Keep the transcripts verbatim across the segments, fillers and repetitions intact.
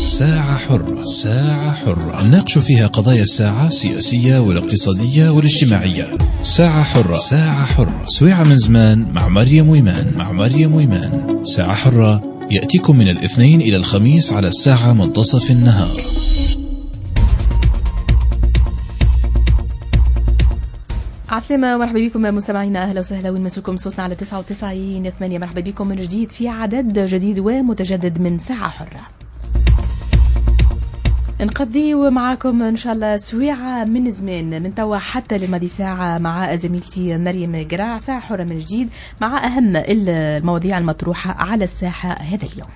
ساعة حرة. ساعة حرة نناقش فيها قضايا الساعة السياسية والاقتصادية والاجتماعية. ساعة حرة. ساعة حرة سويعة من زمان مع مريم ويمان. مع مريم ويمان. ساعة حرة يأتيكم من الاثنين إلى الخميس على الساعة منتصف النهار. عسلامة، مرحبا بكم مستمعينا، أهلا وسهلا وين مسلكم صوتنا على تسعة وتسعين ثمانية. مرحبا بكم من جديد في عدد جديد ومتجدد من ساعة حرة. نقضي معاكم إن شاء الله سويعة من زمان من توا حتى لمدي ساعة مع زميلتي مريم قراع. ساعة حرة من جديد مع أهم المواضيع المطروحة على الساحة هذا اليوم.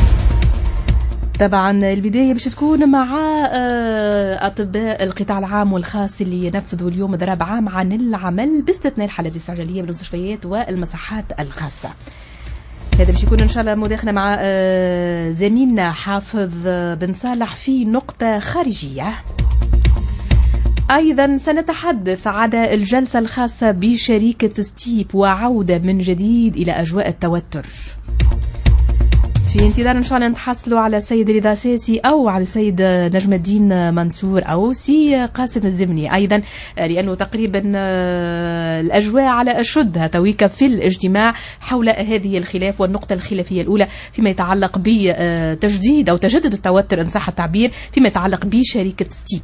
طبعا البداية باش تكون مع أطباء القطاع العام والخاص اللي ينفذوا اليوم ضرب عام عن العمل باستثناء الحالات الاستعجالية بالمستشفيات والمصحات الخاصة. هذا باش يكون إن شاء الله مداخلة مع زميلنا حافظ بن صالح في نقطة خارجية. أيضا سنتحدث على الجلسة الخاصة بشركة ستيب وعودة من جديد إلى أجواء التوتر. في انتظار ان شاء الله نتحصلوا على السيد رضا ساسي او على السيد نجم الدين منصور او سي قاسم الزمني ايضا، لانه تقريبا الاجواء على اشدها تويكا في الاجتماع حول هذه الخلاف. والنقطه الخلافيه الاولى فيما يتعلق بتجديد او تجدد التوتر ان صح التعبير فيما يتعلق بشركه ستيب.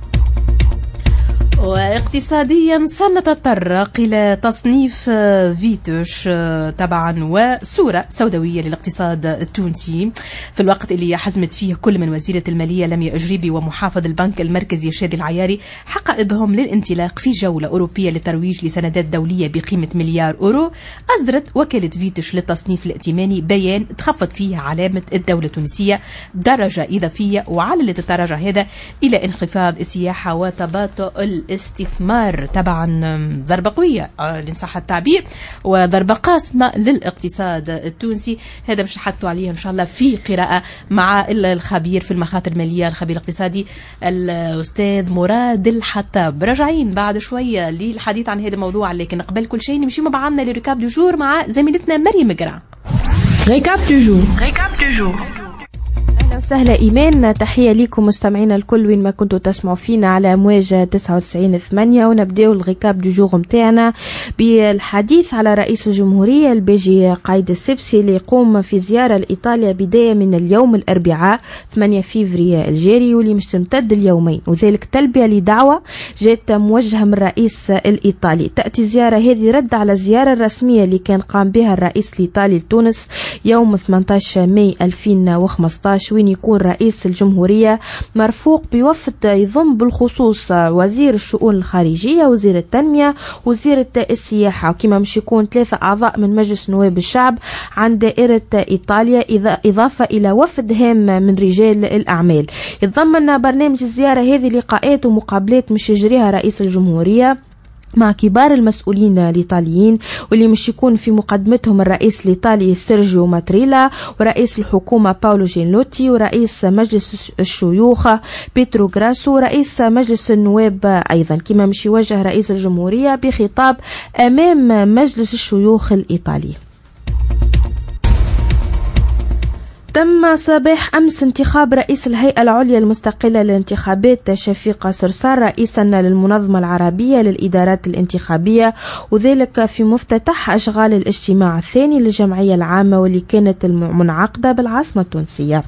واقتصاديا سنتطرق إلى تصنيف فيتوش طبعا وصورة سوداوية للاقتصاد التونسي في الوقت اللي حزمت فيه كل من وزيرة المالية لميا أجريبي ومحافظ البنك المركزي شادي العياري حقائبهم للانطلاق في جولة أوروبية للترويج لسندات دولية بقيمة مليار أورو. أصدرت وكالة فيتوش للتصنيف الائتماني بيان تخفض فيه علامة الدولة التونسية درجة إضافية، وعللت التراجع هذا إلى انخفاض السياحة وتباطؤ الاستثمار. طبعا ضربة قوية لإن صح التعبير وضربة قاسمة للاقتصاد التونسي. هذا باش نحدثوا عليه إن شاء الله في قراءة مع الخبير في المخاطر المالية الخبير الاقتصادي الأستاذ مراد الحطاب. راجعين بعد شوية للحديث عن هذا الموضوع، لكن قبل كل شيء نمشي مع بعضنا لركاب دو جور مع زميلتنا مريم قراع. ركاب دو جور. ركاب دو جور. أهلا وسهلا إيمان، تحية لكم مستمعينا الكل وين ما كنتوا تسمعوا فينا على أمواج تسعة وتسعين ثمانية. ونبدأ الغيكاب دو جوغ متاعنا بالحديث على رئيس الجمهورية البيجي قايد السبسي اللي يقوم في زيارة لإيطاليا بداية من اليوم الأربعاء ثمانية فيفري الجاري واللي مش تمتد اليومين، وذلك تلبية لدعوة جات موجهة من الرئيس الإيطالي. تأتي الزيارة هذه رد على الزيارة الرسمية اللي كان قام بها الرئيس الإيطالي لتونس يوم ثمانية عشر ماي ألفين وخمسة عشر، وين يكون رئيس الجمهورية مرفوق بوفد يضم بالخصوص وزير الشؤون الخارجية، وزير التنمية، وزير السياحة، وكما مش يكون ثلاثة أعضاء من مجلس نواب الشعب عن دائرة إيطاليا، إضافة إلى وفد هام من رجال الأعمال. يتضمن برنامج الزيارة هذه لقاءات ومقابلات مش يجريها رئيس الجمهورية مع كبار المسؤولين الإيطاليين، واللي مش يكون في مقدمتهم الرئيس الإيطالي سيرجيو ماتريلا، ورئيس الحكومة باولو جينلوتي، ورئيس مجلس الشيوخ بيترو غراسو، ورئيس مجلس النواب أيضا، كما مش يوجه رئيس الجمهورية بخطاب أمام مجلس الشيوخ الإيطالي. تم صباح أمس انتخاب رئيس الهيئة العليا المستقلة للانتخابات شفيق صرصار رئيسا للمنظمة العربية للإدارات الانتخابية، وذلك في مفتتح أشغال الاجتماع الثاني للجمعية العامة واللي كانت منعقدة بالعاصمة التونسية.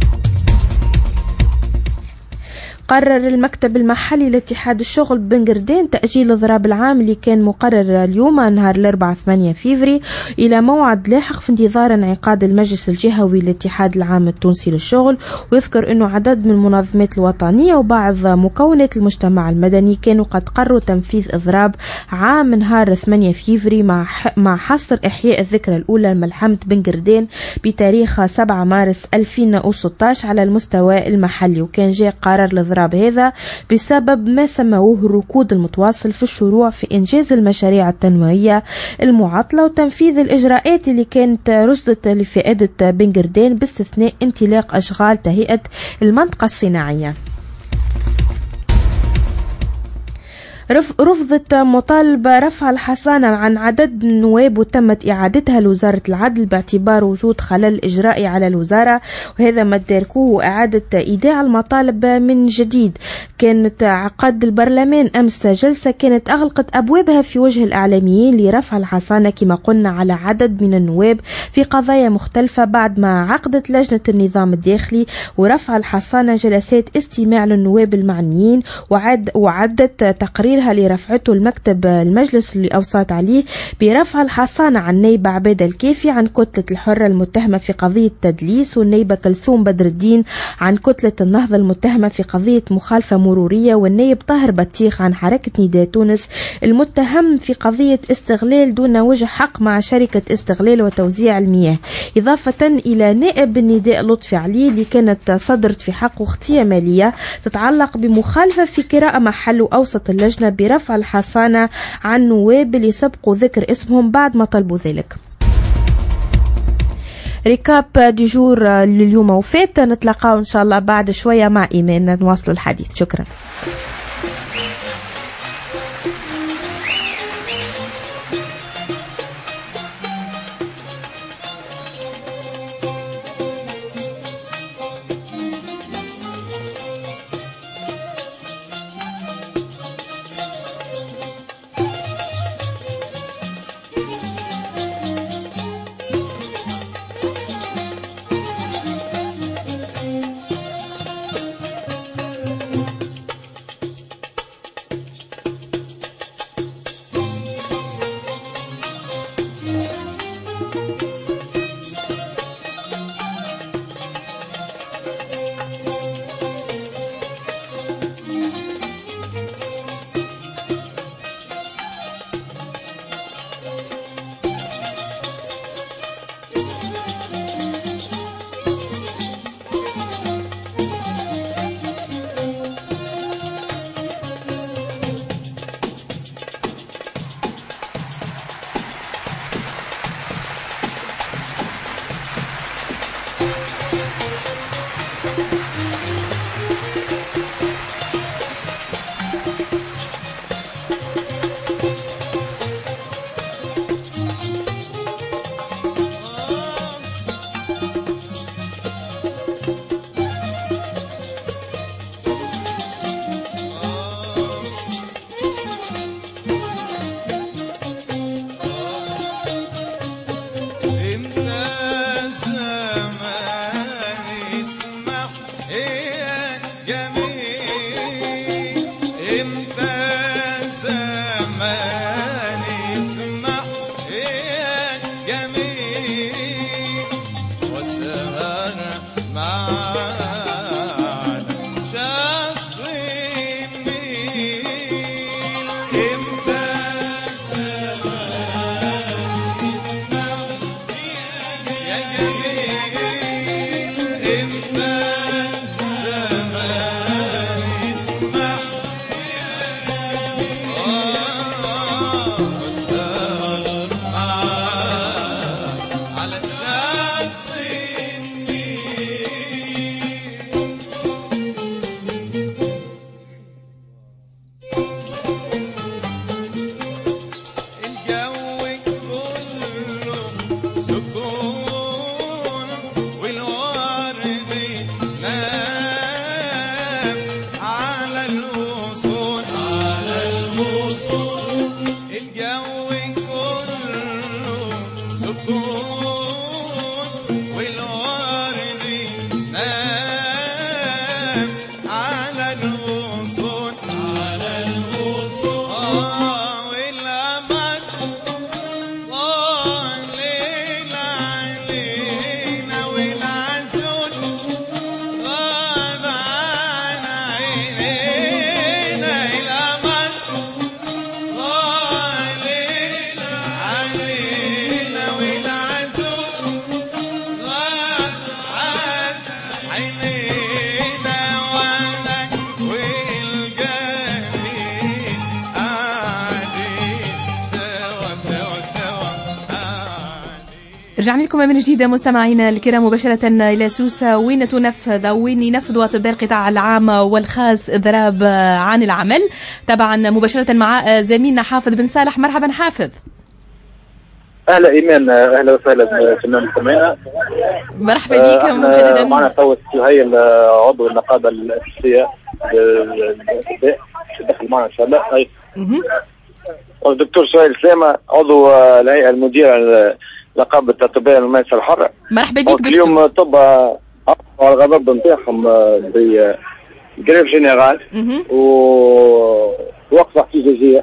قرر المكتب المحلي لاتحاد الشغل بنقردين تأجيل الضراب العام اللي كان مقرر اليوم نهار الأربعاء ثمانية فيفري إلى موعد لاحق في انتظار انعقاد المجلس الجهوي للاتحاد العام التونسي للشغل. ويذكر أنه عدد من المنظمات الوطنية وبعض مكونات المجتمع المدني كانوا قد قرروا تنفيذ إضراب عام نهار ثمانية فيفري مع مع حصر إحياء الذكرى الأولى لملحمة بنقردين بتاريخ سبعة مارس ألفين وستة عشر على المستوى المحلي. وكان جاء قرار الإضراب هذا بسبب ما سموه الركود المتواصل في الشروع في إنجاز المشاريع التنموية المعطلة وتنفيذ الإجراءات اللي كانت رصدت لفائدة بنقردين باستثناء انطلاق أشغال تهيئة المنطقة الصناعية. رفضت مطالبة رفع الحصانة عن عدد من النواب وتمت إعادتها لوزارة العدل باعتبار وجود خلل إجرائي على الوزارة، وهذا ما تداركوه إعادة إيداع المطالب من جديد. كانت عقد البرلمان أمس جلسة كانت أغلقت أبوابها في وجه الإعلاميين لرفع الحصانة كما قلنا على عدد من النواب في قضايا مختلفة، بعد ما عقدت لجنة النظام الداخلي ورفع الحصانة جلسات استماع للنواب المعنيين، وعد وعدت تقريرها لرفعته المكتب المجلس اللي أوصت عليه برفع الحصانة عن النيبة عبادة الكافي عن كتلة الحرة المتهمة في قضية تدليس، والنيبة كلثوم بدر الدين عن كتلة النهضة المتهمة في قضية مخالفة مرورية، والنيب طاهر بطيخ عن حركة نداء تونس المتهم في قضية استغلال دون وجه حق مع شركة استغلال وتوزيع المياه، إضافة إلى نائب النداء لطفي علي اللي كانت صدرت في حقه اختيار مالية تتعلق بمخالفة في كراء محل وأوسط اللجنة برفع الحصانة عن نواب اللي سبقوا ذكر اسمهم بعد ما طلبوا ذلك. ريكاب دي جور لليوم وفات، نتلقاو إن شاء الله بعد شوية مع إيمان نواصلوا الحديث. شكرا. رجعنا لكم من جديد مستمعينا الكرام مباشرة إلى سوسة، وين تنفذ أو وين ينفذوا أطباء القطاع العام والخاص إضراب عن العمل. طبعا مباشرة مع زميلنا حافظ بن صالح. مرحبا حافظ. اهلا ايمان، اهلا وسهلا في المستمعين. مرحبا بك مجددا. معنا تو سهيل عضو النقابه الاساسيه دخل معنا ان شاء الله. اي والدكتور سهيل سلامه عضو الهيئه المديره نقابه اطباء الممارسه الحره. مرحبا بك دكتور. اليوم طب على الغضب نتاعهم بجريف جينيرال ووقفه احتجاجيه.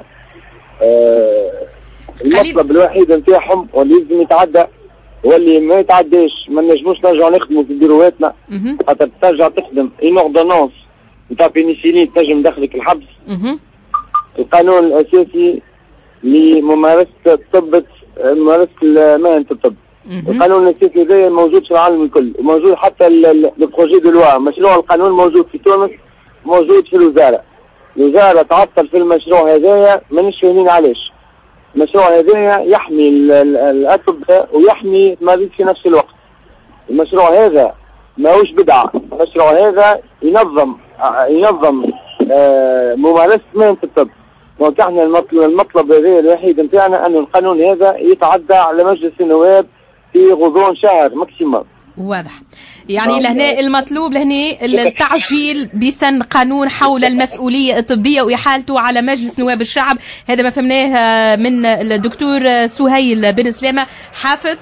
المطلب الوحيد نتاعهم واللي لازم يتعدى واللي ما يتعداش، ما نجموش نرجعوا نخدموا في بيرواتنا، خاطر ترجع تخدم اون اوردونونس نتاع بينيسيلين تنجم دخلك الحبس. القانون الاساسي لممارسه الطب، ممارسه مهنه الطب. القانون الاساسي هذا موجود في العالم الكل، وموجود حتى البروجي دو لوا، مشروع القانون موجود في تونس، موجود في الوزاره. الوزاره تعطل في المشروع هذايا، مانيش فاهمين علاش. المشروع هذا يحمي الأطباء ويحمي المريض في نفس الوقت. المشروع هذا ماهوش بدعة، المشروع هذا ينظم ينظم آه ممارسة مهنة الطب. وكان المطلب المطلب هذا الوحيد نتاعنا أن القانون هذا يتعدى على مجلس النواب في غضون شهر ماكسيموم. واضح. يعني لهنا المطلوب لهنا التعجيل بسن قانون حول المسؤولية الطبية وإحالته على مجلس نواب الشعب. هذا ما فهمناه من الدكتور سهيل بن سلامة. حافظ.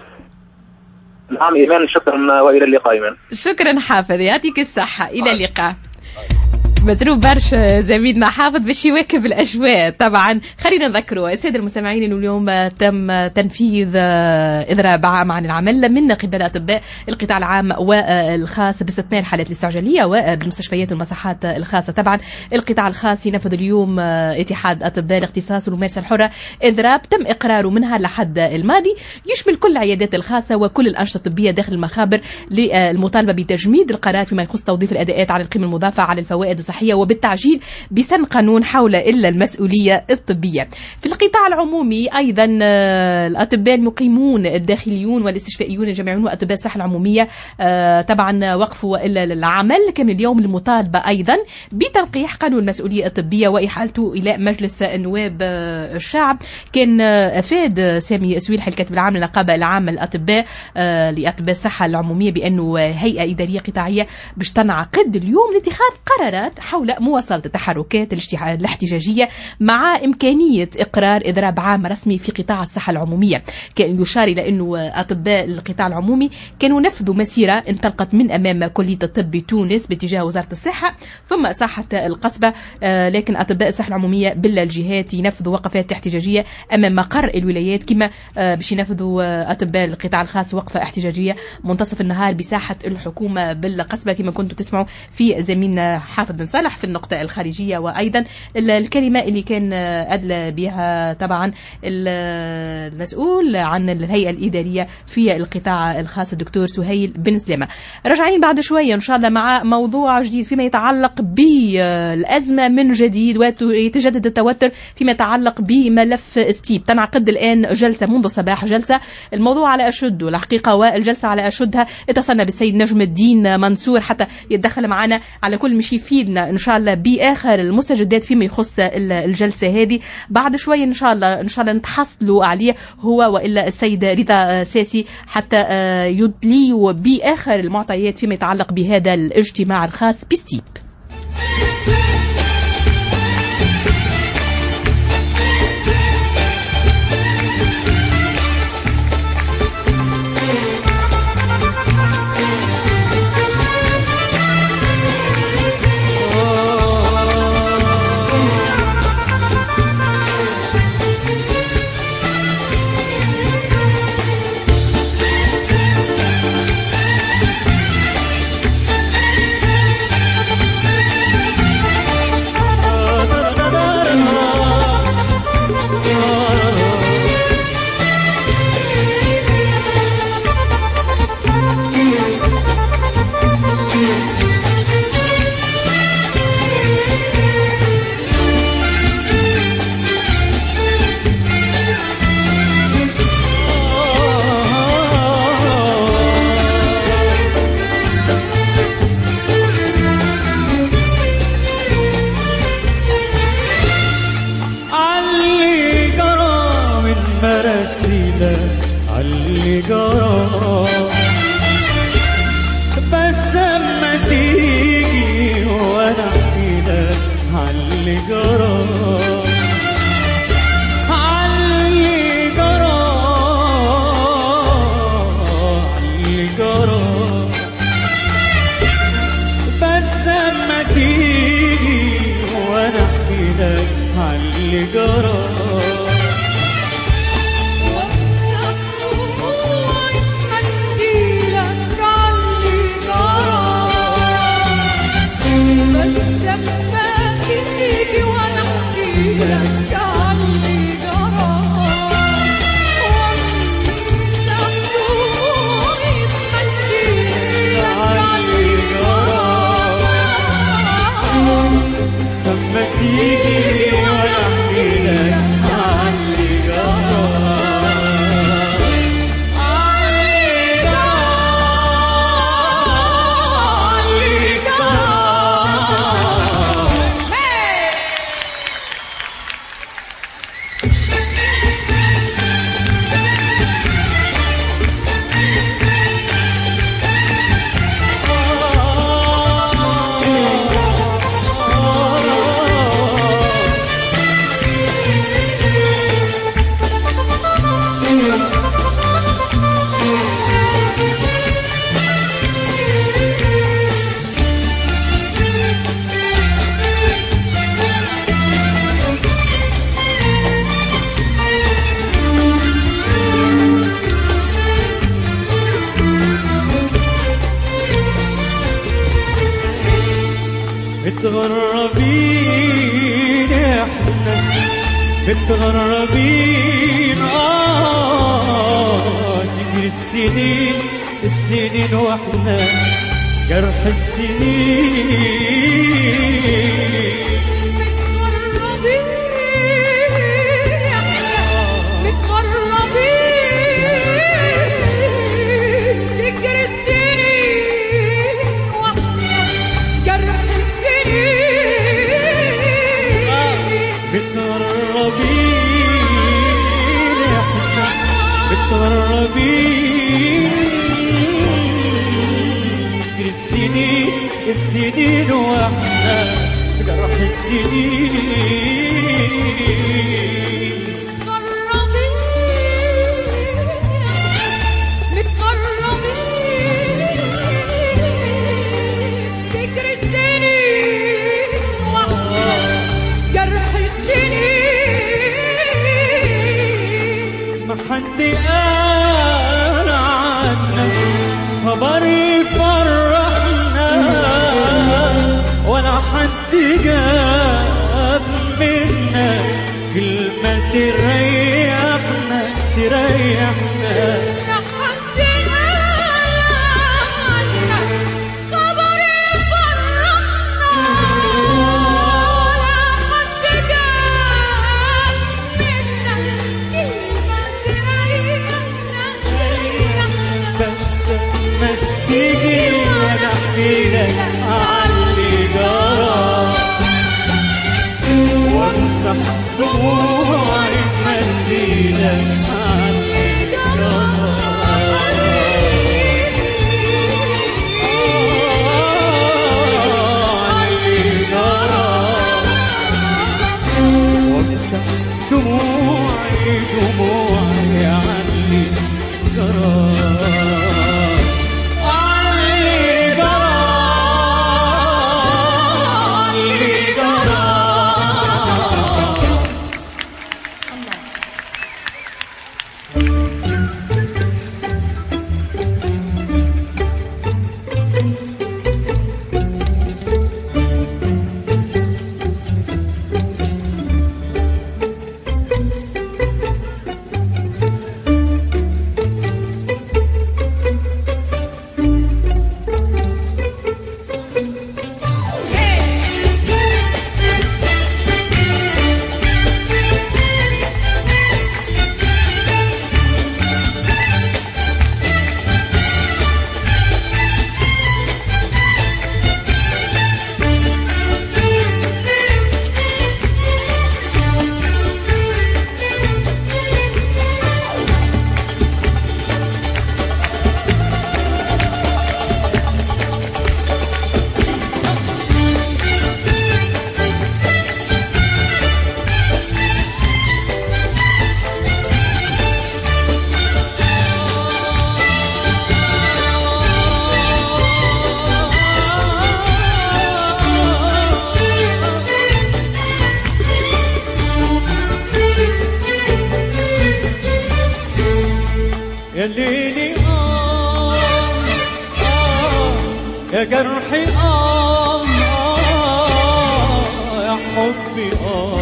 نعم إيمان، شكرا وإلى اللقاء إيمان. شكرا حافظ، يعطيك الصحة، إلى اللقاء. مزروب برشا زميلنا حافظ باش يواكب الاجواء. طبعا خلينا نذكروا الساده المستمعين انه اليوم تم تنفيذ اضراب عام عن العمل من قبل اطباء القطاع العام والخاص باستثناء الحالات الاستعجاليه وبالمستشفيات والمصحات الخاصه. طبعا القطاع الخاص ينفذ اليوم اتحاد اطباء الاختصاص والممارسه الحره اضراب تم اقراره منها لحد الماضي، يشمل كل العيادات الخاصه وكل الانشطه الطبيه داخل المخابر للمطالبه بتجميد القرار فيما يخص توظيف الاداءات على القيمه المضافه على الفوائد الصحيه وبالتعجيل بسن قانون حول إلا المسؤولية الطبية. في القطاع العمومي أيضا الأطباء المقيمون الداخليون والاستشفائيون الجامعيون وأطباء الصحة العمومية طبعا وقفوا إلا العمل كان اليوم للمطالبة أيضا بتنقيح قانون المسؤولية الطبية وإحالته إلى مجلس النواب الشعب. كان أفاد سامي سويلح الكاتب العام للنقابة العامة للأطباء لأطباء الصحة العمومية بأنه هيئة إدارية قطاعية باش تنعقد اليوم لاتخاذ قرارات حول مواصلة التحركات الاحتجاجية مع إمكانية إقرار إضراب عام رسمي في قطاع الصحة العمومية. كان يشار إلى أنه أطباء القطاع العمومي كانوا نفذوا مسيرة انطلقت من أمام كلية الطب بتونس باتجاه وزارة الصحة ثم ساحة القصبة، لكن أطباء الصحة العمومية بالجهات ينفذوا وقفات احتجاجية أمام مقر الولايات، كما باش ينفذوا أطباء القطاع الخاص وقفة احتجاجية منتصف النهار بساحة الحكومة بالقصبة كما كنتوا تسمعوا في زميلنا حافظ بن صالح في النقطة الخارجية. وأيضا الكلمة اللي كان أدلى بها طبعا المسؤول عن الهيئة الإدارية في القطاع الخاص الدكتور سهيل بن سلامة. رجعين بعد شوية إن شاء الله مع موضوع جديد فيما يتعلق بالأزمة من جديد ويتجدد التوتر فيما يتعلق بملف ستيب. تنعقد الآن جلسة منذ الصباح، جلسة الموضوع على أشده الحقيقة والجلسة على أشدها. اتصلنا بالسيد نجم الدين منصور حتى يتدخل معنا على كل مش يفيدنا إن شاء الله بآخر المستجدات فيما يخص الجلسة هذه. بعد شوية إن شاء الله إن شاء الله نتحصلوا عليه هو وإلا السيد رضا ساسي حتى يدليوا بآخر المعطيات فيما يتعلق بهذا الاجتماع الخاص بستيب. عاللي جرى عاللي جرى عاللي جرى بس اما تيجي وانا احكي لك عاللي جرى متغربين احنا متغربين اه تجري السنين السنين واحنا جرح السنين السنين السنين واحنا جرح السنين متغربين متغربين تجري السنين واحنا جرح السنين ما حد قال عنك خبر يفرحنا ولا حد جاب منا كلمة تريحنا تريحنا لا حد قال عنك خبر يفرحنا ولا حد جاب منا كلمة تريحنا تريحنا بس ما تيجي وانا احكي لك عاللي جرى وامسح دموعي بمنديلك عاللي جرى عاللي جرى وامسح دموعي دموعي عاللي جرى يا جرحي آه آه يا حبي آه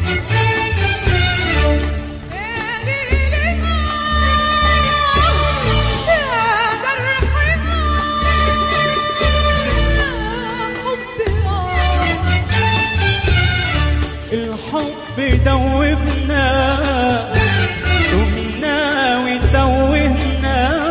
الحب دوبنا دمنا وتوهنا.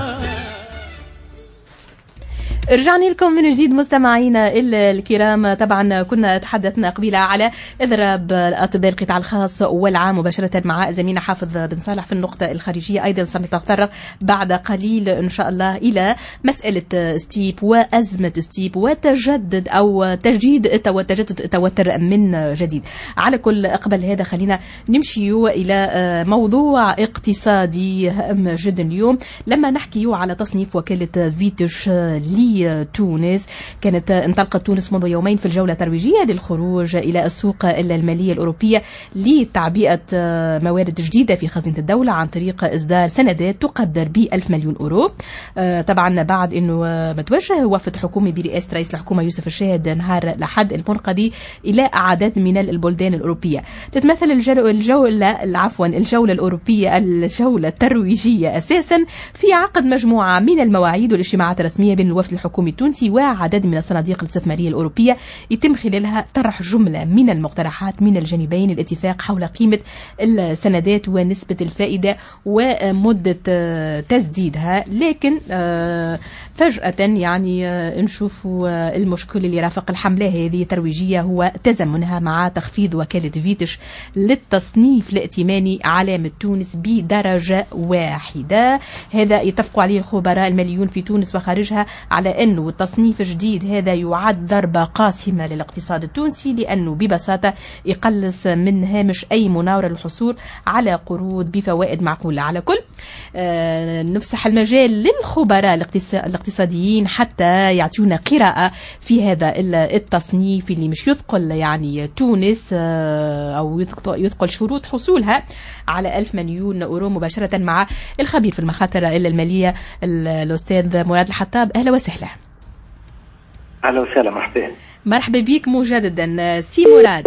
رجعنا لكم من جديد مستمعينا الكرام. طبعا كنا تحدثنا قبيلة على إضراب أطباء القطاع الخاص والعام مباشرة مع زميلنا حافظ بن صالح في النقطة الخارجية. أيضا سنتطرق بعد قليل إن شاء الله إلى مسألة ستيب وأزمة ستيب وتجدد أو تجديد وتجدد التوتر من جديد. على كل قبل هذا خلينا نمشي إلى موضوع اقتصادي هام جدا اليوم لما نحكي على تصنيف وكالة فيتوش لي تونس. كانت انطلقت تونس منذ يومين في الجولة الترويجية للخروج إلى السوق المالية الأوروبية لتعبئة موارد جديدة في خزينة الدولة عن طريق إصدار سندات تقدر بألف مليون أورو. طبعا بعد أنه متوجه وفد حكومي برئاسة رئيس الحكومة يوسف الشاهد نهار الأحد المنقضي إلى عدد من البلدان الأوروبية. تتمثل الجولة عفوا الجولة الأوروبية الجولة الترويجية أساسا في عقد مجموعة من المواعيد والاجتماعات الرسمية بين الوفد الحكومي التونسي وعدد من الصناديق الاستثمارية الأوروبية يتم خلالها طرح جملة من المقترحات من الجانبين للاتفاق حول قيمة السندات ونسبة الفائدة ومدة تسديدها. لكن فجأة يعني نشوف المشكل اللي رافق الحملة هذه الترويجية هو تزامنها مع تخفيض وكالة فيتوش للتصنيف الائتماني علامة تونس بدرجة واحدة. هذا يتفق عليه الخبراء الماليون في تونس وخارجها على أنه التصنيف الجديد هذا يعد ضربة قاسمة للاقتصاد التونسي لأنه ببساطة يقلص من هامش أي مناورة للحصول على قروض بفوائد معقولة. على كل آه نفسح المجال للخبراء الاقتصاديين حتى يعطونا قراءة في هذا التصنيف اللي مش يثقل يعني تونس آه أو يثقل شروط حصولها على ألف مليون أورو مباشرة مع الخبير في المخاطر المالية الأستاذ مراد الحطاب. أهلا وسهلا. أهلا وسهلا. مرحبا. مرحبا بك مجددا سي مراد.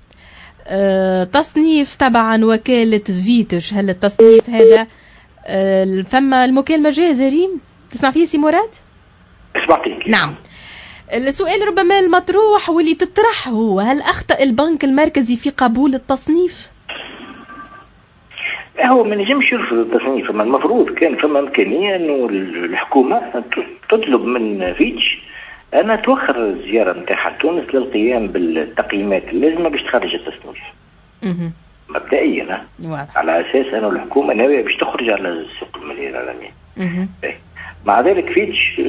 أه تصنيف طبعا وكالة فيتوش، هل التصنيف هذا أه فما المكالمة جاهزة ريم تسمع فيه سي مراد؟ اسمعتك. نعم. السؤال ربما المطروح واللي تطرح هو هل أخطأ البنك المركزي في قبول التصنيف؟ هو ما نجمش يرفض التصنيف، اما المفروض كان فما امكانيه انه الحكومه تطلب من فيتش أنا توخر الزيارة نتاعها لتونس للقيام بالتقييمات اللازمة باش تخرج التصنيف. مبدئيا على أساس أنه الحكومة ناوية باش تخرج على السوق المالية العالمية. مع ذلك فيتش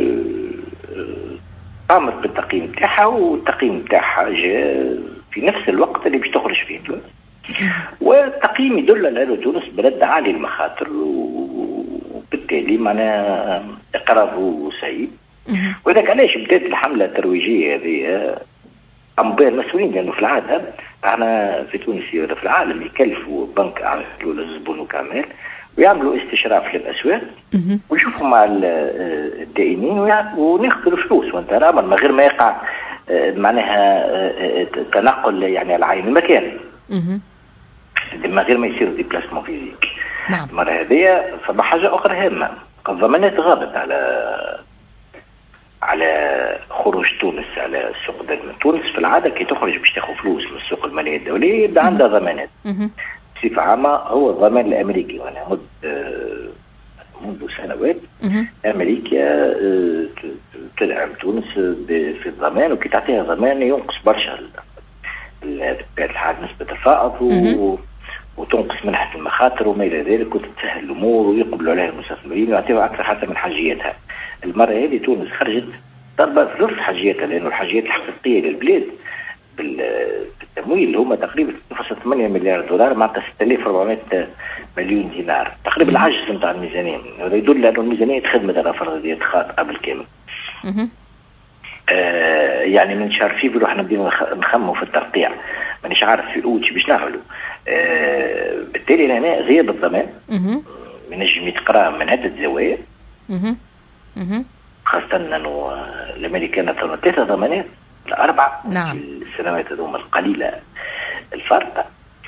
قامت بالتقييم نتاعها والتقييم نتاعها جاء في نفس الوقت اللي باش تخرج فيه تونس. والتقييم يدل على أنه تونس بلد عالي المخاطر وبالتالي معناها إقراره سعيد. وذاك علاش بدات الحمله الترويجيه هذه قام بها المسؤولين، لانه في العاده احنا في تونس في العالم يكلفوا بنك يعملوا للزبون وكامل ويعملوا استشراف للاسواق ويشوفوا مع الدائنين وناخذوا الفلوس وانت رامن من غير ما يقع معناها تنقل يعني على عين المكان، من غير ما يصير ديبلاسمون فيزيك. نعم. المره هذه فما حاجه اخرى هامه، الضمانات غابت على على خروج تونس على السوق الدولي. تونس في العاده كي تخرج باش تاخذ فلوس من السوق الماليه الدوليه يبدا عندها ضمانات. بصفه عامه هو الضمان الامريكي، وانا مد منذ سنوات امريكا تدعم تونس في الضمان، وكي تعطيها ضمان ينقص برشا بطبيعه الحال نسبه الفائض وتنقص منحه المخاطر وما الى ذلك، وتتسهل الامور ويقبلوا عليها المستثمرين ويعطيها اكثر حتى من حاجيتها. المرة هذه تونس خرجت ضربة في نصف حاجيتها، لأنه الحاجيات الحقيقية للبلاد بالتمويل اللي هما تقريبا اثنين فاصلة ثمانية مليار دولار معناتها ستة آلاف وأربعمائة مليون دينار، تقريبا العجز نتاع الميزانية. وهذا يدل على الميزانية خدمت على فرضية خاطئة بالكامل. آه يعني من شهر فيفري احنا بدينا نخموا في الترقيع، مانيش عارف في اوتش باش نعملوا. آه بالتالي هنا غياب الضمان من نجم يتقرا من عدة زوايا. خاصة أنه الأمريكان ثلاثة ثلاثة ضمانات الأربعة نعم. في السنوات هذوما القليلة الفارقة.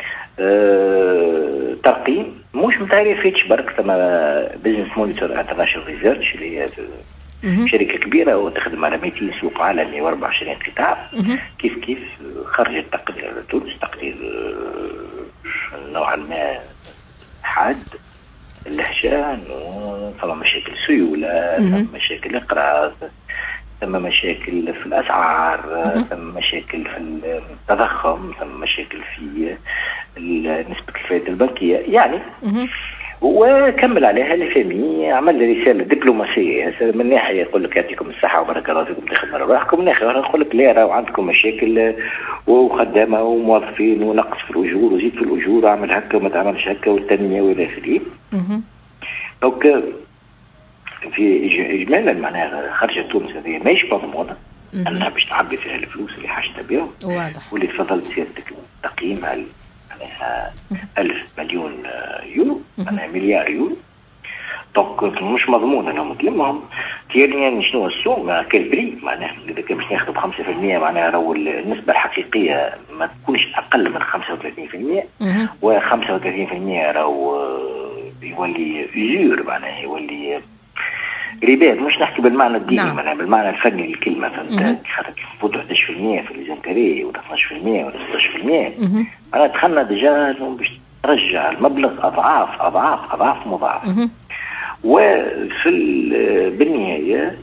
أه ترقيم مش متعرف فيتش برك، ثم بزنس مونيتور انترناشونال ريسيرش اللي هي شركة كبيرة وتخدم على مئتين سوق عالمي وأربعة وعشرين قطاع. كيف كيف خرجت تقرير على تونس، تقرير نوعا ما حاد اللهجان، ثم مشاكل سيولة، ثم مشاكل إقراض، ثم مشاكل في الأسعار، ثم مشاكل في التضخم، ثم مشاكل في نسبة الفائدة البنكية يعني. وكمل عليها الفامي، عمل رسالة دبلوماسية من ناحية يقول لك يعطيكم الصحة وبارك الله فيكم تخدموا على روحكم، من ناحية يقول لك لا راهو عندكم مشاكل وخدامة وموظفين ونقص في الأجور وزيد في الأجور وعمل هكا وما تعملش هكا والتنمية وإلى آخره. دونك في إجمالا معناها خرجت تونس هذه ماهيش مضمونة أنها باش تعبي فيها الفلوس اللي حاجتها بهم، واللي تفضلت سيادتك تقييم على معناها ألف مليون يورو، معناها مليار يورو. دونك مش مضمون انهم تلمهم. تيريان شنو السوق مع كالبري، معناها اذا كان باش ناخذ بخمسة في المية معناها راهو النسبه الحقيقيه ما تكونش اقل من خمسة وثلاثين في المية، وخمسة وثلاثين في المية راهو يولي يجور، معناها يولي رباد. مش نحكي بالمعنى الديني، نعم. معناها بالمعنى الفني للكلمه. فهمت؟ خاطر كيف أحد عشر في المية في ليزانتيري ولا اثناش في المية ولا ستة عشر في المية، معناها دخلنا ديجا باش ترجع المبلغ اضعاف اضعاف اضعاف مضاعفه. وفي بالنهايه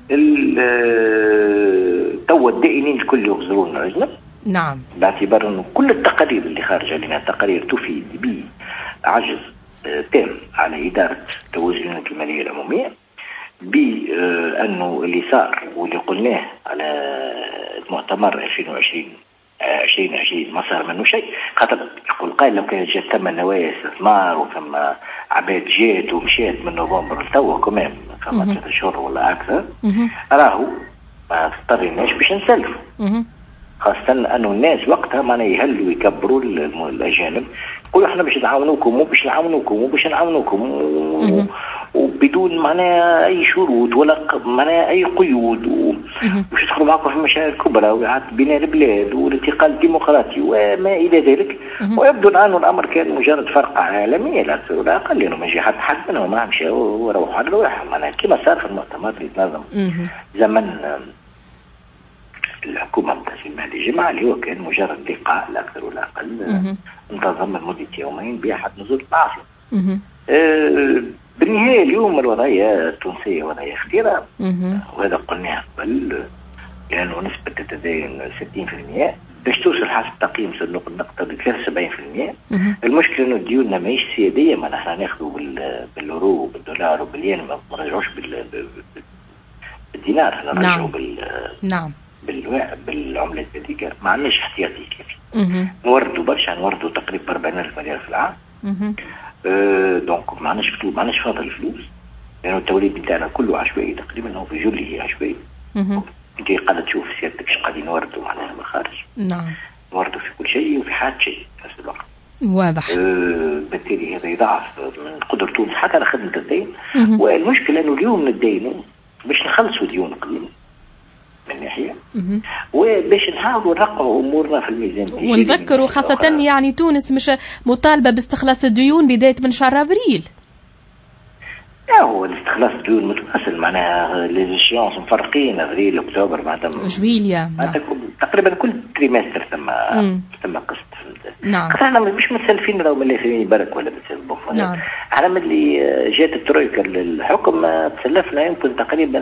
تو الدائنين الكل يغزرون الأجنب، نعم، باعتبار انه كل التقارير اللي خارجه لنا تقارير تفيد بعجز تام على اداره توازنات الماليه العموميه، بأنه اللي صار واللي قلناه على المؤتمر ألفين وعشرين عشرين عشرين ما صار منه شيء. خاطر يقول قائل لو كانت جات ثم نوايا استثمار وثم عباد جات ومشات من نوفمبر لتوا كمان ثم ثلاثة شهور ولا أكثر، راهو ما اضطريناش باش نسلفوا. خاصة أنه الناس وقتها ما يهلوا يكبروا الأجانب يقولوا احنا باش نعاونوكم وباش نعاونوكم وباش نعاونوكم وبدون معناها أي شروط ولا معناها أي قيود، وباش يدخلوا معكم في مشاكل كبرى وإعادة بناء البلاد والانتقال الديمقراطي وما إلى ذلك. ويبدو الآن الأمر كان مجرد فرقة عالمية لا أكثر ولا أقل، لأنه ما يجي حد حد منهم ما مشاو وروحوا على رواحهم، معناها كما صار في المؤتمر اللي تنظم زمن الحكومة التنظيم المالي الجماعة اللي هو كان مجرد لقاء لا أكثر ولا أقل انتظم لمدة يومين بأحد نزول العاصفة. أه بالنهاية اليوم الوضعية التونسية وضعية خطيرة، وهذا قلناه قبل، لأنه نسبة تتدين ستين في المية باش توصل حسب تقييم صندوق النقد ثلاثة وسبعين في المية. المشكلة إنه ديوننا ماهيش سيادية، ما نحن ناخذوا باليورو وبالدولار وبالين، ما نرجعوش بالدينار، نرجعوا نعم. بال نعم بالوع بالعملة هذيك، ما عندناش احتياطي كافي. نوردوا برشا، نوردوا تقريبا أربعين ألف مليار في العام. أه دونك ما عندناش فلوس، ما عندناش فاضل الفلوس، لأنه التوليد بتاعنا كله عشوائي تقريبا، أو في جله عشوائي. أنت قاعدة تشوف سيادتك ايش قاعدين نوردوا معناها من الخارج. نعم. نوردوا في كل شيء وفي حاد شيء في نفس الوقت. واضح. أه بالتالي هذا يضاعف من قدرة تونس حتى على خدمة الدين. والمشكلة إنه اليوم ندينوا باش نخلصوا ديون قديمة من ناحية، وباش نحاولوا نرقعوا أمورنا في الميزان. ونذكروا خاصة يعني تونس مش مطالبة باستخلاص الديون بداية من شهر أبريل. لا هو الاستخلاص الديون متواصل، معناها ليزيشيونس مفرقين أبريل أكتوبر معناتها جويليا تقريبا كل تريمستر ثم ثم قسط. نعم. احنا مش متسلفين لو من اللي برك ولا بتسلفوا. نعم. احنا من اللي جات الترويكا للحكم تسلفنا يمكن تقريبا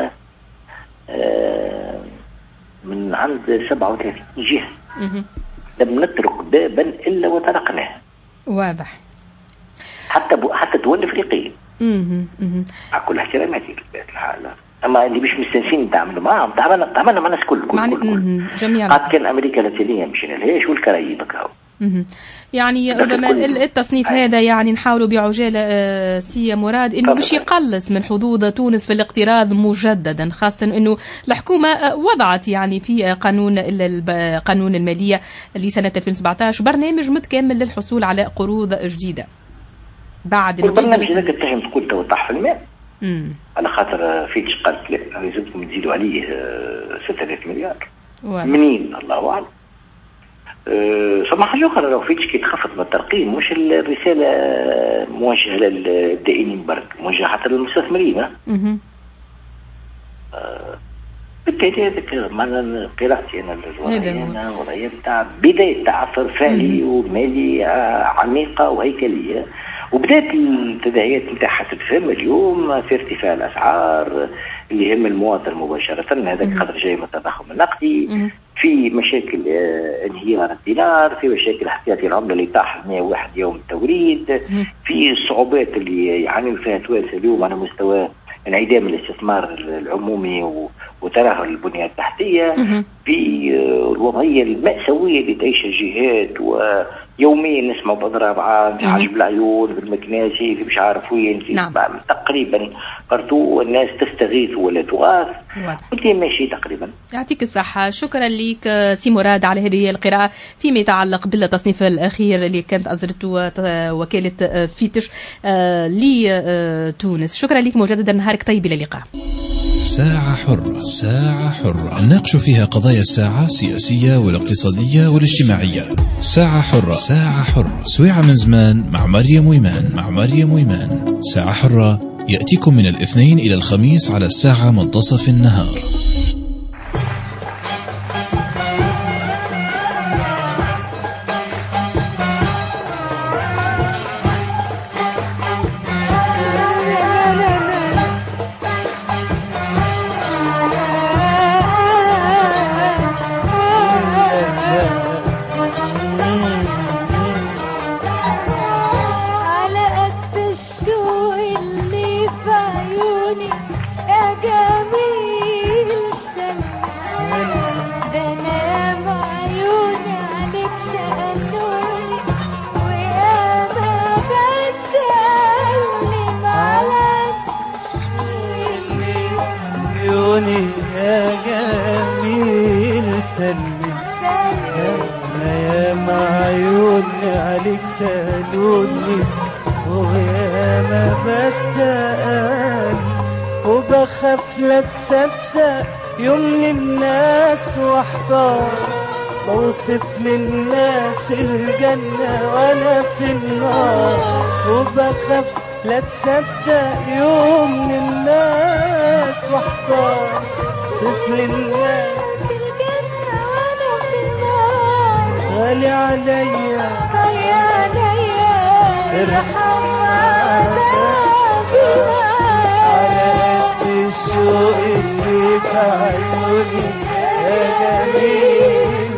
من عند سبعة وثلاثين جهة. لم نترك بابا إلا وطرقناه. واضح. حتى بو حتى دول أفريقية. مع كل احتراماتي بطبيعة الحال. أما اللي مش مستنسين نتعاملوا معهم تعاملنا تعاملنا مع الناس كل كل معني... كل, كل. جميعا. قد كان أمريكا اللاتينية مشينا لهاش والكاريب كهو. يعني ربما التصنيف أي. هذا يعني نحاولوا بعجالة سي مراد إنه مش يقلص من حظوظ تونس في الاقتراض مجددا، خاصة إنه الحكومة وضعت يعني في قانون قانون المالية لسنة ألفين وسبعة عشر برنامج متكامل للحصول على قروض جديدة. بعد البرنامج هذاك تنجم تقول تو طاح في الماء. على خاطر فيتش قالت لا لازمكم تزيدوا عليه ستة آلاف مليار. منين الله اعلم. أه ثم حاجه اخرى، لو فيتش كي تخفض من الترقيم مش الرساله موجهه للدائنين برك، موجهه حتى للمستثمرين. أه بالتالي هذاك معنا قراءتي انا الوضعيه وضعيه تاع بدايه تعثر فعلي ومالي عميقه وهيكليه، وبدات التداعيات نتاعها تتفهم اليوم في ارتفاع الاسعار اللي يهم المواطن مباشره، هذاك خاطر جاي من التضخم النقدي، في مشاكل انهيار الدينار، في مشاكل احتياطي العمله اللي طاح مئة وواحد يوم التوريد، في الصعوبات اللي يعاني فيها التوانسه اليوم على مستوى انعدام الاستثمار العمومي وترهل البنيه التحتيه، في الوضعيه المأساويه اللي تعيشها الجهات، ويوميا نسمع باضراب عام في حجب العيون في المكناسي في مش عارف وين في نعم. تقريبا برضو الناس تستغيث ولا تغاث وكل ماشي تقريبا. يعطيك الصحه، شكرا لك سي مراد على هذه القراءه فيما يتعلق بالتصنيف الاخير اللي كانت اصدرته وكاله فيتش لتونس. شكرا لك مجددا، نهارك طيب، الى اللقاء. ساعة حرة، ساعة حرة نناقش فيها قضايا الساعة السياسية والاقتصادية والاجتماعية. ساعة حرة، ساعة حرة سويعة من زمان مع مريم ويمان مع مريم ويمان. ساعة حرة يأتيكم من الاثنين إلى الخميس على الساعة منتصف النهار. بوصف للناس الجنة وانا في النار، وبخاف لا تصدق يوم من الناس واحتار. بوصف للناس الجنة وانا في النار، غالي عليا غالي عليا ارحم عذابي على قد الشوق اللي في عيوني يا جميل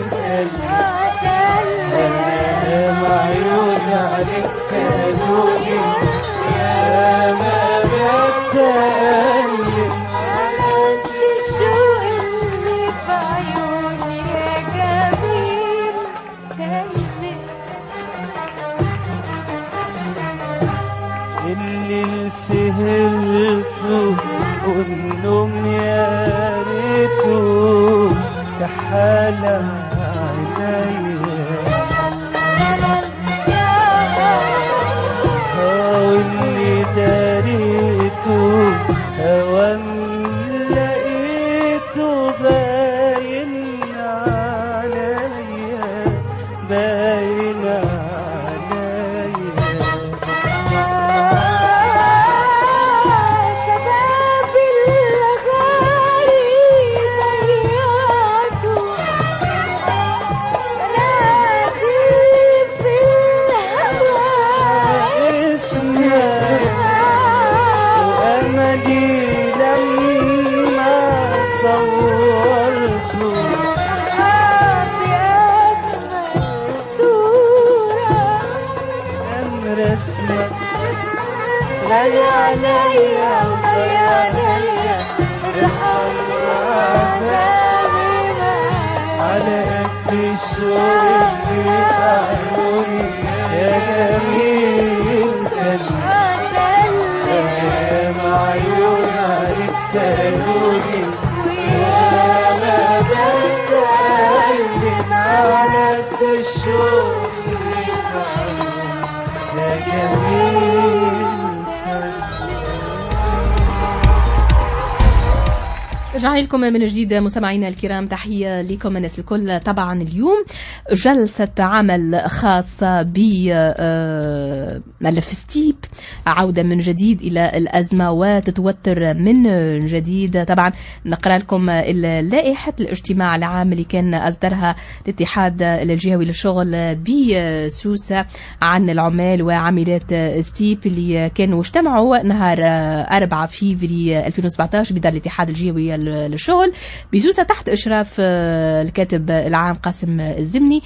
عيوني عليك سالوني يا ما بتقلب على قد الشوق اللي في عيوني يا جميل سلم. اللي سهرته والنوم يا ريته كحالة عينيا، واللي داريته هوام لقيته باين عليا باين عليا. شباب الغالي ضيعته غالي عليا وغالي عليا ارحم عذابي على قد الشوق اللي في عيوني يا جميل سلم سلم عيوني عليك سالوني ويا ما بتقلب على قد الشوق اللي في عيوني يا جميل. رجعنا لكم من جديد مستمعينا الكرام، تحية لكم الناس الكل. طبعا اليوم جلسة عمل خاصة بملف ستيب، عودة من جديد إلى الأزمة وتتوتر من جديد. طبعا نقرأ لكم لائحة الاجتماع العام اللي كان أصدرها الاتحاد الجهوي للشغل بسوسة عن العمال وعاملات ستيب اللي كانوا اجتمعوا نهار أربعة فيفري ألفين وسبعطاش بدار الاتحاد الجهوي للشغل بسوسة تحت إشراف الكاتب العام قاسم الزمني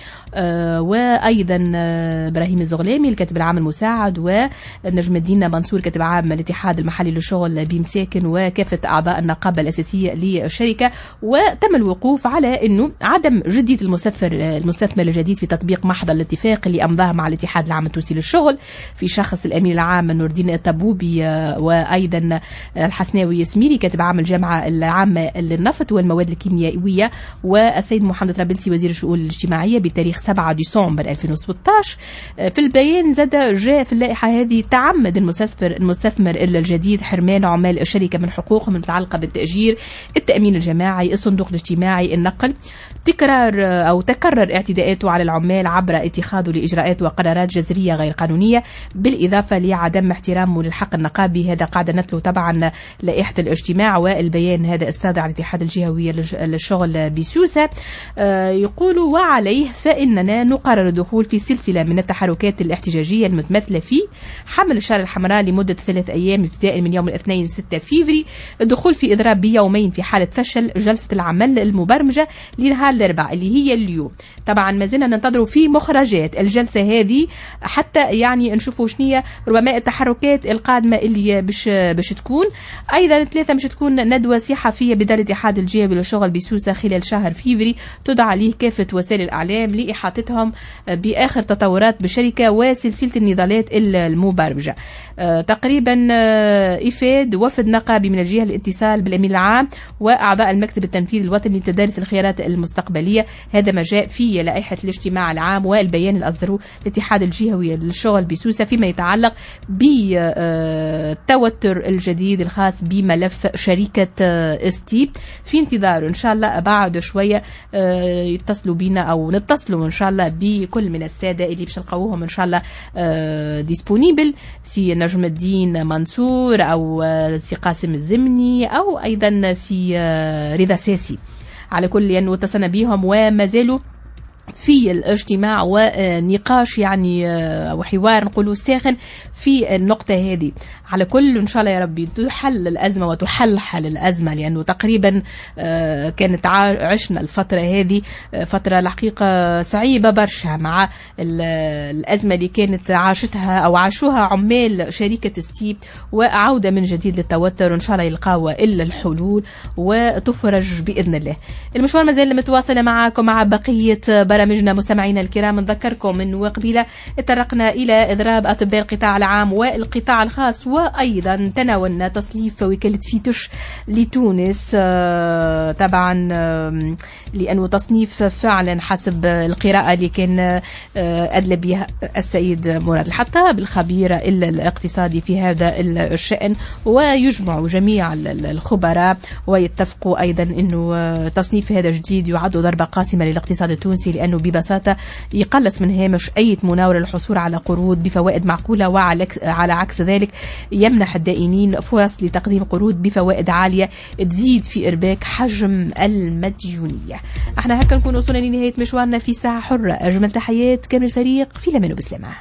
وأيضا إبراهيم الزغلامي الكاتب العام المساعد ونجم الدين منصور كاتب عام الاتحاد المحلي للشغل بمساكن وكافة أعضاء النقابة الأساسية للشركة. وتم الوقوف على أنه عدم جدية المستثمر المستثمر الجديد في تطبيق محضر الاتفاق اللي أمضاه مع الاتحاد العام التونسي للشغل في شخص الأمين العام نور الدين الطبوبي وأيضا الحسناوي ياسميري كاتب عام الجامعة العامة للنفط والمواد الكيميائية والسيد محمد طرابلسي وزير الشؤون الاجتماعية بتاريخ سبعة ديسمبر ألفين وستطاش. في البيان زاد جاء في اللائحة هذه تعمد المستثمر المستثمر الجديد حرمان عمال الشركة من حقوقهم المتعلقة بالتأجير، التأمين الجماعي، الصندوق الاجتماعي، النقل. تكرار أو تكرر اعتداءاته على العمال عبر اتخاذه لإجراءات وقرارات جذرية غير قانونية، بالإضافة لعدم احترامه للحق النقابي. هذا قاعدة نتلو طبعا لائحة الاجتماع والبيان هذا الصادر عن الاتحاد الجهوي للشغل بسوسة. يقول وعليه فإننا نقرر الدخول في سلسلة من التحركات الاحتجاجية المتمثلة في حمل الشارة الحمراء لمدة ثلاث أيام ابتداء من يوم الاثنين ستة فيفري، الدخول في إضراب بيومين في حالة فشل جلسة العمل المبرمجة لنهار الأربعاء اللي هي اليوم. طبعا ما زلنا ننتظروا في مخرجات الجلسة هذه حتى يعني نشوفوا شنية ربما التحركات القادمة اللي بش بش تكون. أيضا ثلاثة مش تكون ندوة صحفية بدار الاتحاد الجهوي للشغل بسوسة خلال شهر فيفري تدعى عليه كافة وسائل الإعلام لإحاطتهم بآخر تطورات بالشركة وسلسلة النضالات المبرمجة. أه تقريبا أه إفاد وفد نقابي من الجهة الاتصال بالأمين العام وأعضاء المكتب التنفيذي الوطني لتدارس الخيارات المستقبلية. هذا ما جاء في لائحة الاجتماع العام والبيان اللي أصدره الاتحاد الجهوي للشغل بسوسة فيما يتعلق بالتوتر الجديد الخاص بملف شركة ستيب. في انتظار إن شاء الله بعد شوية يتصلوا بنا أو نتصلوا إن شاء الله بكل من السادة اللي باش نلقاوهم إن شاء الله ديسبونيبل، سي نجم الدين منصور أو سي قاسم الزمني أو أيضا سي رضا ساسي. على كل لأنه اتصلنا بهم وما زالوا في الاجتماع ونقاش يعني وحوار نقولوا ساخن في النقطة هذه. على كل إن شاء الله يا ربي تحل الأزمة وتحل حل الأزمة، لأنه تقريبا كانت عشنا الفترة هذه فترة الحقيقة صعيبة برشا مع الأزمة اللي كانت عاشتها أو عاشوها عمال شركة ستيب، وعودة من جديد للتوتر. وإن شاء الله يلقاوا إلا الحلول وتفرج بإذن الله. المشوار مازال متواصلة معكم مع بقية برامجنا مستمعينا الكرام. نذكركم من وقبيلة اتطرقنا إلى إضراب أطباء القطاع العام والقطاع الخاص، وأيضا تناولنا تصنيف وكالة فيتوش لتونس طبعا لأنه تصنيف فعلا حسب القراءة اللي كان أدلى بها السيد مراد الحطاب الخبير الاقتصادي في هذا الشأن، ويجمع جميع الخبراء ويتفقوا أيضا أنه تصنيف هذا جديد يعد ضربة قاسمة للاقتصاد التونسي، لأنه ببساطة يقلص من هامش أي مناورة للحصول على قروض بفوائد معقولة، وعلى على عكس ذلك يمنح الدائنين فرص لتقديم قروض بفوائد عالية تزيد في إرباك حجم المديونية. احنا هكا نكون وصلنا لنهاية مشوارنا في ساعة حرة. أجمل تحيات كامل الفريق في الأمان وبسلامة.